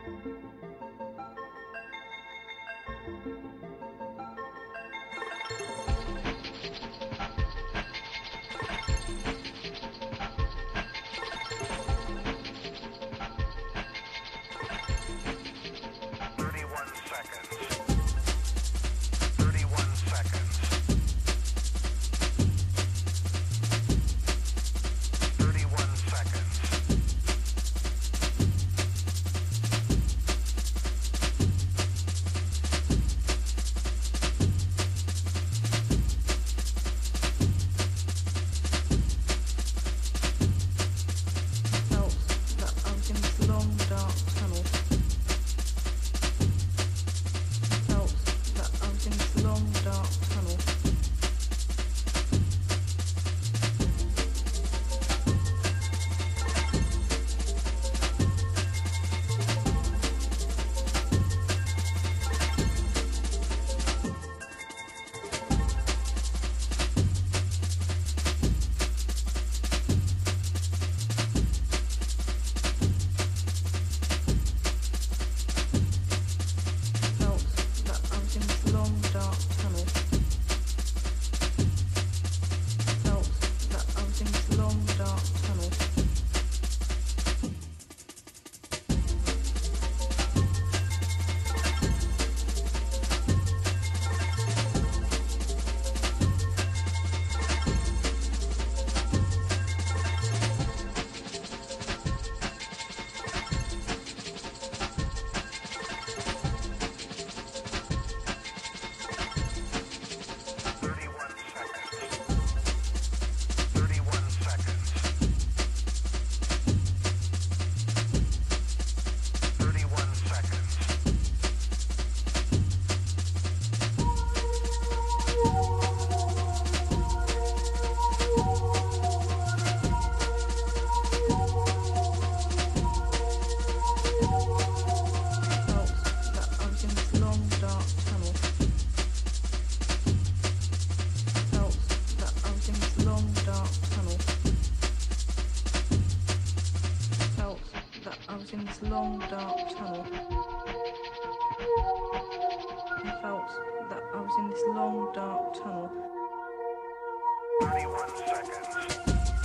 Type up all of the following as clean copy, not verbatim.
long dark tunnel. I felt that I was in this long dark tunnel. 31 seconds.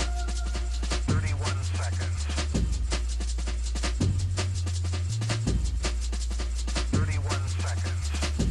31 seconds. 31 seconds.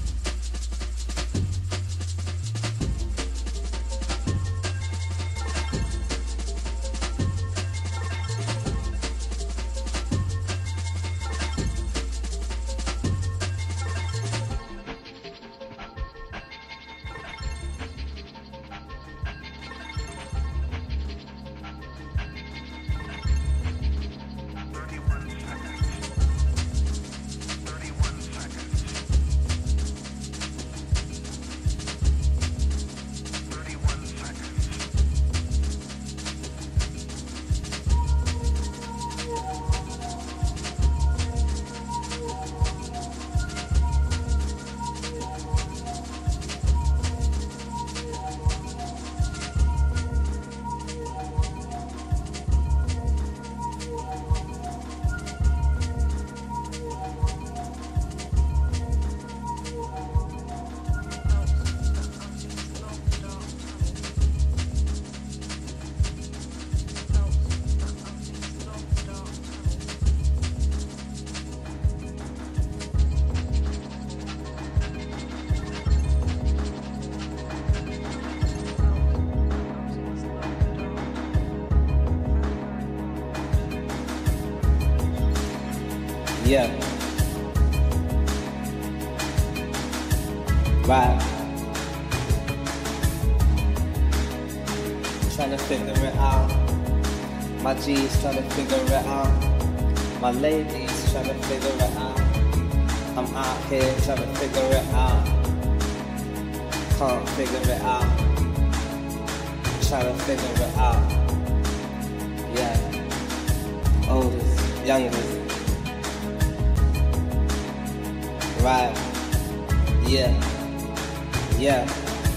Yeah. Right. Trying to figure it out. My G's trying to figure it out. My ladies trying to figure it out. I'm out here trying to figure it out. Can't figure it out. Trying to figure it out. Yeah. Oldest, youngest. Right, yeah, yeah.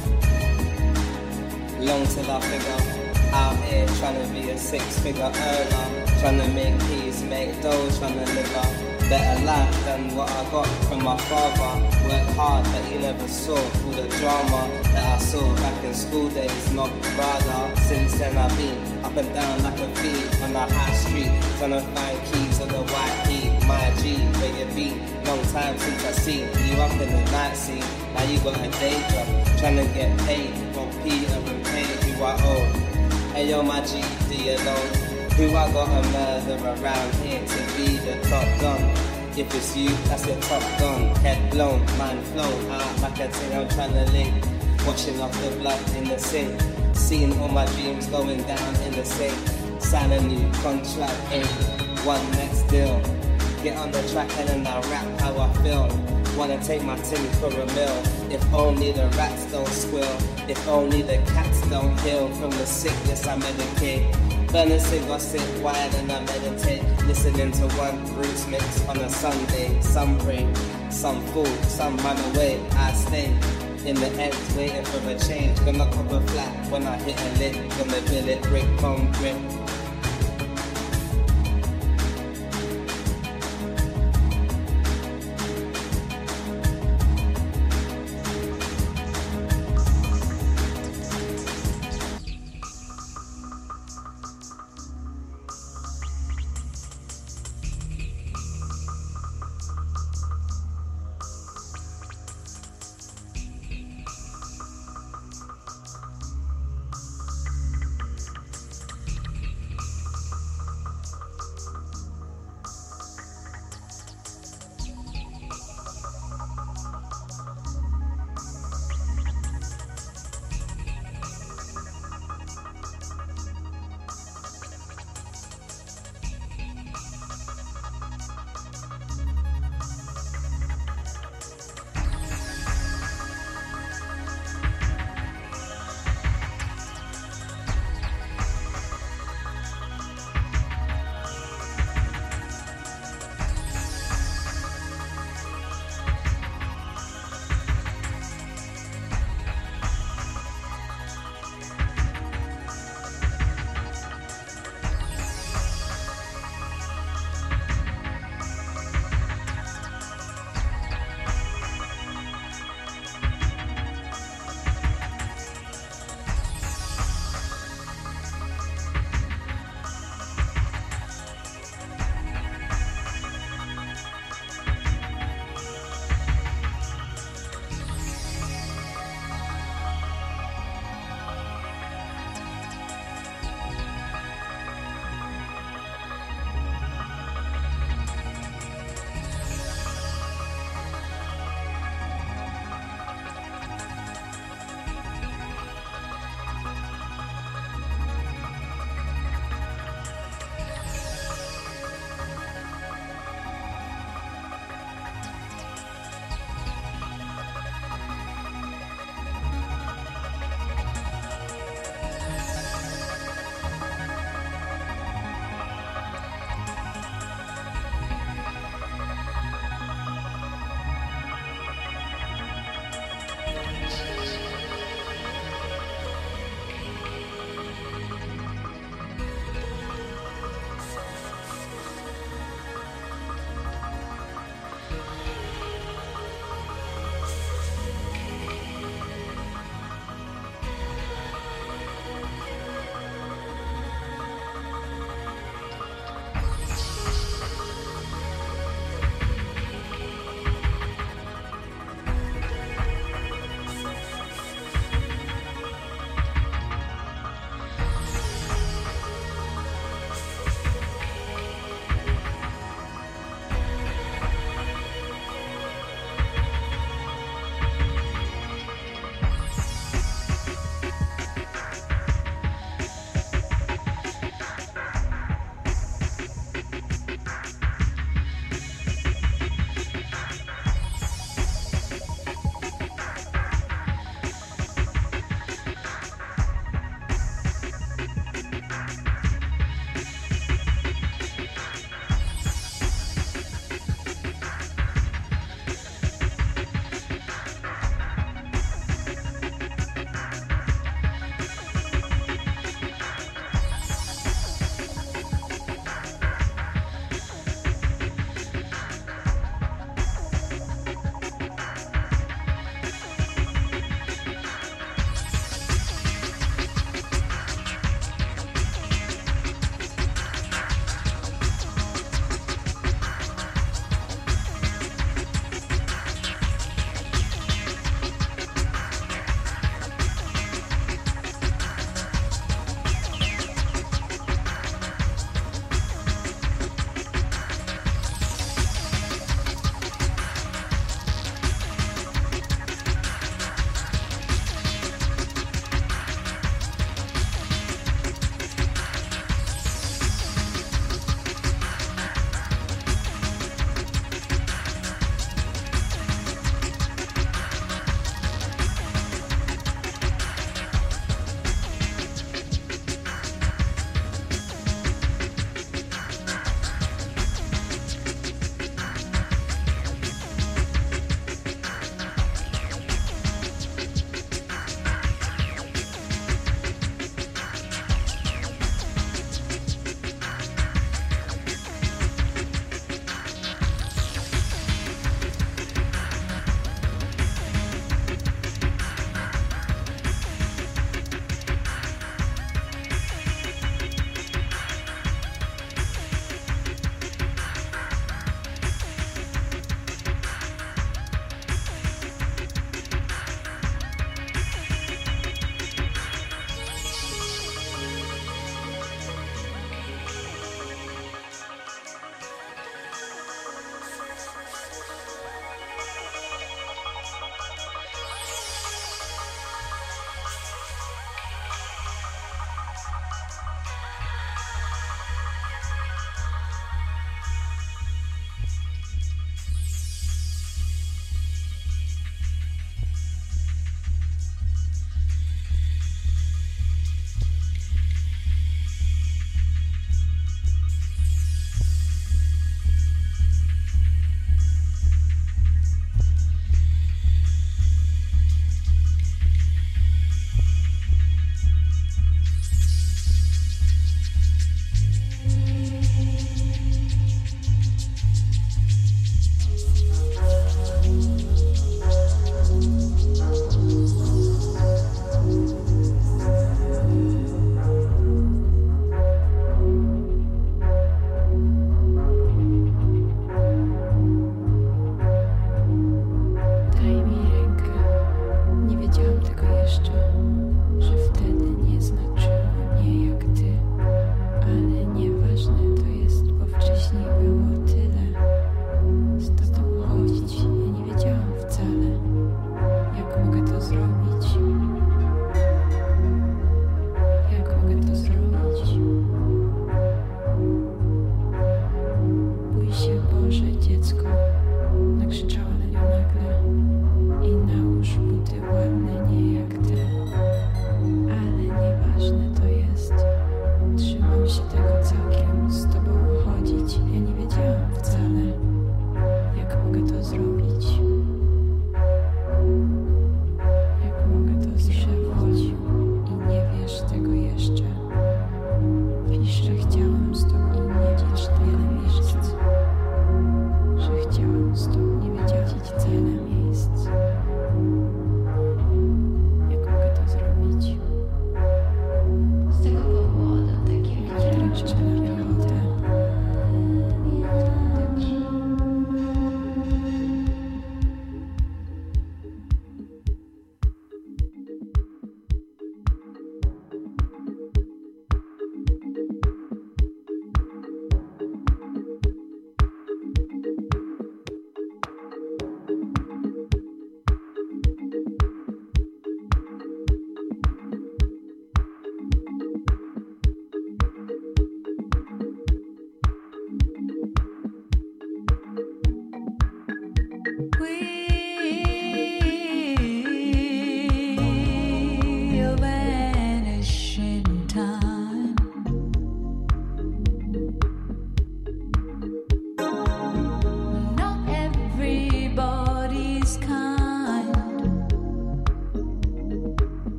Long till I figure out here, trying to be a six-figure earner, trying to make peace, make dough, trying to live up. better life than what I got from my father. Worked hard but he never saw all the drama that I saw back in school days, not rather. Since then I've been up and down like a thief on the high street, trying to find keys on the white heat. My G, where you been? Long time since I seen you up in the night scene. Now you got a day job, trying to get paid from Peter and pay who I owe. Hey yo my G, do you know who I gotta murder around here to be the top gun? If it's you, that's your top gun. Head blown, mind flown out like a thing I'm trying to link. Washing off the blood in the sink, seeing all my dreams going down in the sink. Sign a new contract, one next deal. Get on the track and then I rap how I feel. Wanna take my ting for a meal. If only the rats don't squeal, if only the cats don't heal from the sickness I medicate. Burn a cigar, sit quiet and I meditate, listening to one Bruce mix on a Sunday. Some pray, some fool, some run away. I stay in the end, waiting for a change. Gonna cover flat when I hit a lick. Gonna build it brick on brick.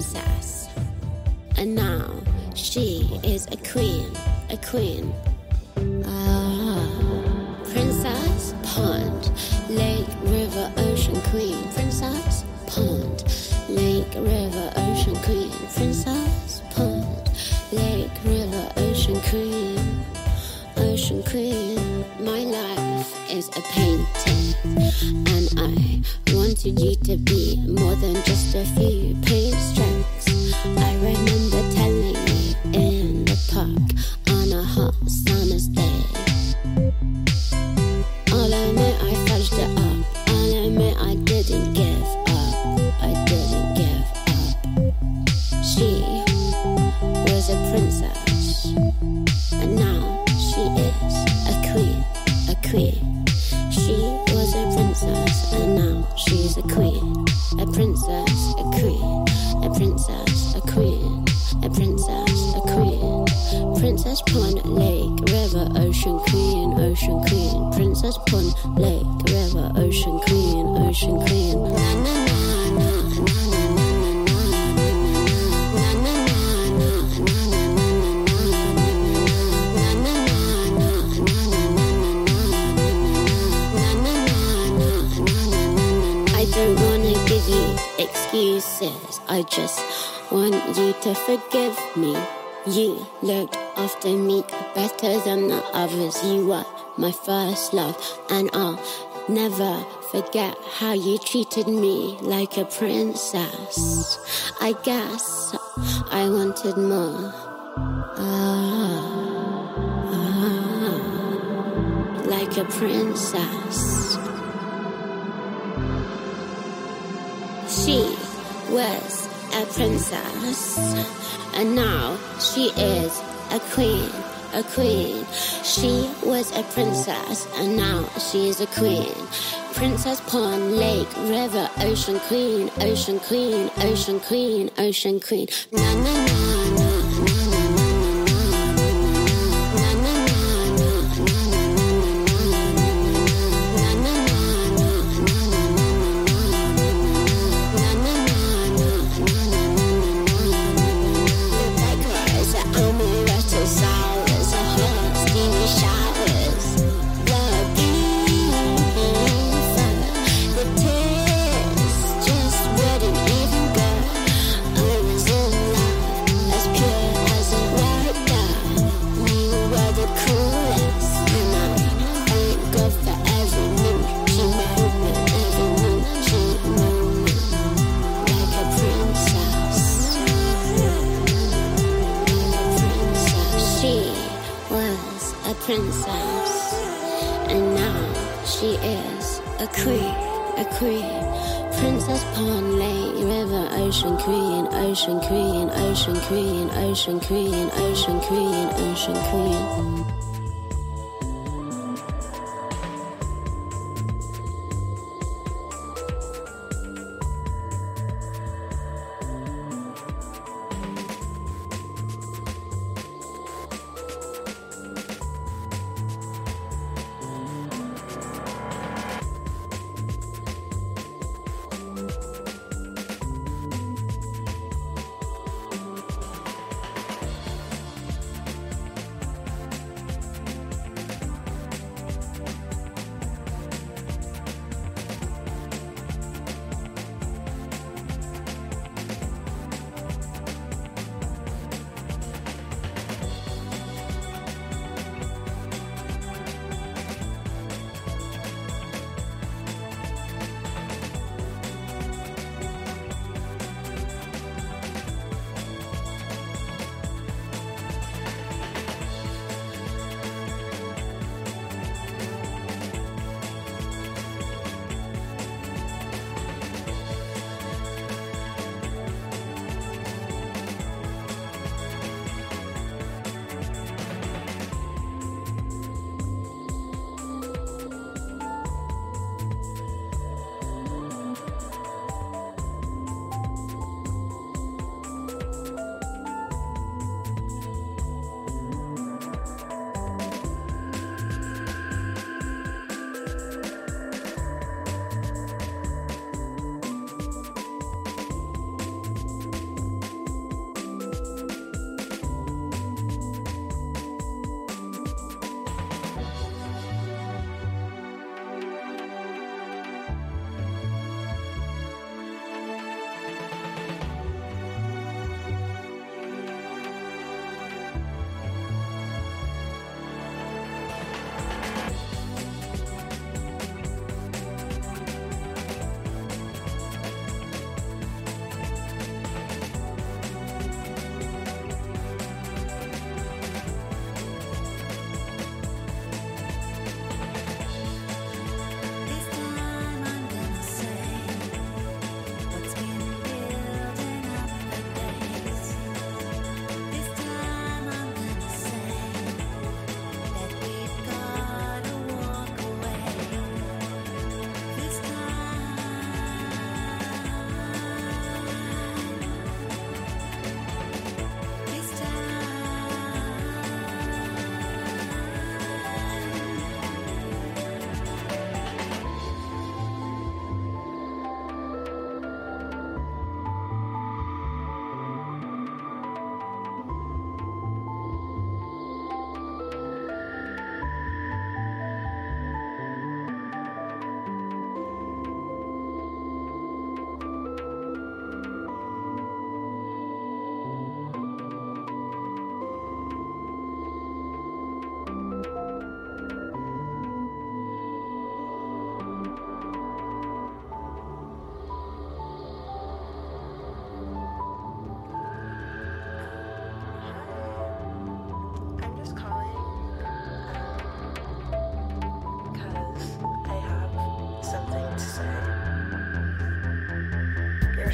princess, and now she is a queen, a queen. Princess, pond, lake, river, ocean, queen. Princess, pond, lake, river, ocean, queen. Princess, pond, lake, river, ocean, queen. Ocean queen. My life is a painting, and I wanted you to be more than just a few paint strokes. I remember telling you in the park on a hot summer's day. I'll admit I fudged it up. I'll admit I didn't give up. I didn't give up. She was a princess, and now she is a queen, a queen. She was a princess, and now she's a queen. A princess, a queen. A princess, a queen. A princess, a queen. Princess Pond, lake, river, ocean, queen, ocean, queen. Princess Pond, lake, river, ocean, queen, ocean, queen. Na na na na na excuses. I just want you to forgive me. You looked after me better than the others. You were my first love, and I'll never forget how you treated me like a princess. I guess I wanted more. Like a princess. She was a princess, and now she is a queen, a queen. She was a princess, and now she is a queen. Princess Pond, lake, river, ocean, queen, ocean, queen, ocean, queen, ocean, queen. Na na na na. Princess, and now she is a queen, a queen. Princess Pond, lake, river, ocean, queen, ocean, queen, ocean, queen, ocean, queen, ocean, queen, ocean, queen.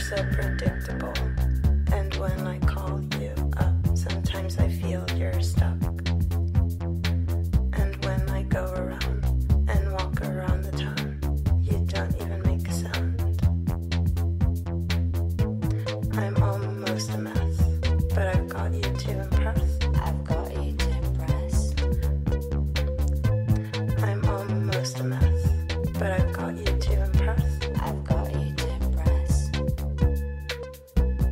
so predictable. And when I call you up, sometimes I feel you're stuck. And when I go around and walk around the town, you don't even make a sound. I'm almost a mess, but I've got you to impress. I've got you to impress. I'm almost a mess, but I've got you to impress. I've got you to impress.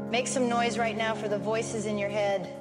Make some noise right now for the voices in your head.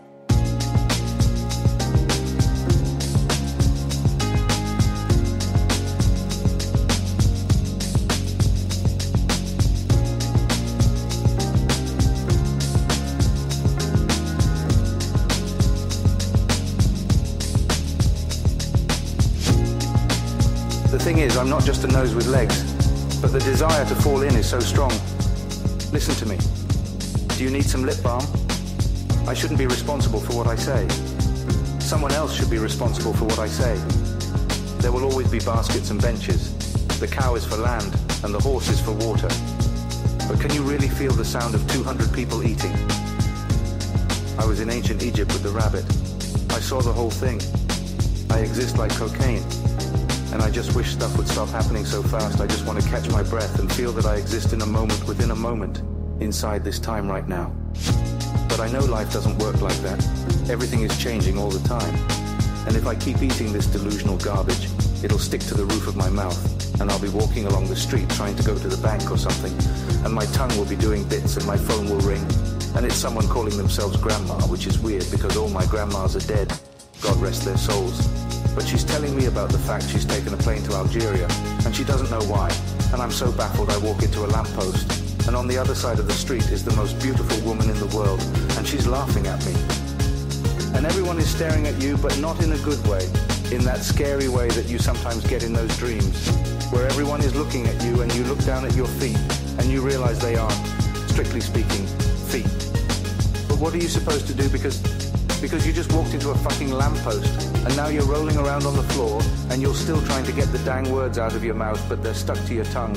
The thing is, I'm not just a nose with legs, but the desire to fall in is so strong. Listen to me. Do you need some lip balm? I shouldn't be responsible for what I say. Someone else should be responsible for what I say. There will always be baskets and benches. The cow is for land, and the horse is for water. But can you really feel the sound of 200 people eating? I was in ancient Egypt with the rabbit. I saw the whole thing. I exist like cocaine. And I just wish stuff would stop happening so fast. I just want to catch my breath and feel that I exist in a moment within a moment, inside this time right now. But I know life doesn't work like that. Everything is changing all the time. And if I keep eating this delusional garbage, it'll stick to the roof of my mouth, and I'll be walking along the street trying to go to the bank or something, and my tongue will be doing bits and my phone will ring, and it's someone calling themselves grandma, which is weird because all my grandmas are dead. God rest their souls. But she's telling me about the fact she's taken a plane to Algeria, and she doesn't know why. And I'm so baffled I walk into a lamppost, and on the other side of the street is the most beautiful woman in the world, and she's laughing at me. And everyone is staring at you, but not in a good way, in that scary way that you sometimes get in those dreams, where everyone is looking at you and you look down at your feet, and you realize they aren't, strictly speaking, feet. But what are you supposed to do because you just walked into a fucking lamppost, and now you're rolling around on the floor, and you're still trying to get the dang words out of your mouth, but they're stuck to your tongue.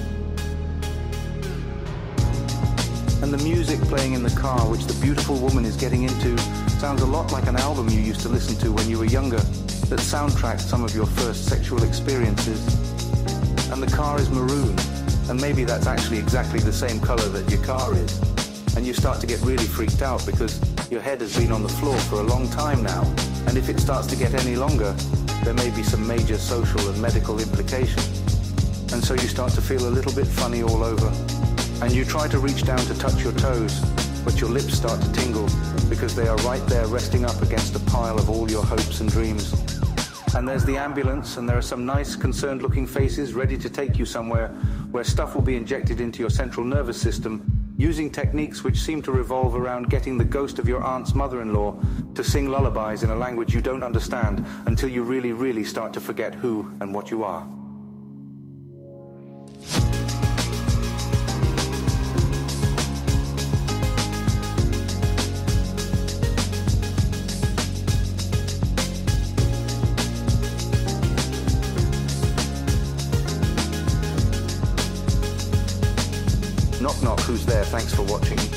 And the music playing in the car, which the beautiful woman is getting into, sounds a lot like an album you used to listen to when you were younger, that soundtracked some of your first sexual experiences. And the car is maroon, and maybe that's actually exactly the same color that your car is. And you start to get really freaked out because your head has been on the floor for a long time now, and if it starts to get any longer, there may be some major social and medical implications. And so you start to feel a little bit funny all over, and you try to reach down to touch your toes, but your lips start to tingle because they are right there resting up against a pile of all your hopes and dreams. And there's the ambulance, and there are some nice concerned looking faces ready to take you somewhere where stuff will be injected into your central nervous system, using techniques which seem to revolve around getting the ghost of your aunt's mother-in-law to sing lullabies in a language you don't understand until you really, really start to forget who and what you are. Knock knock, who's there? Thanks for watching.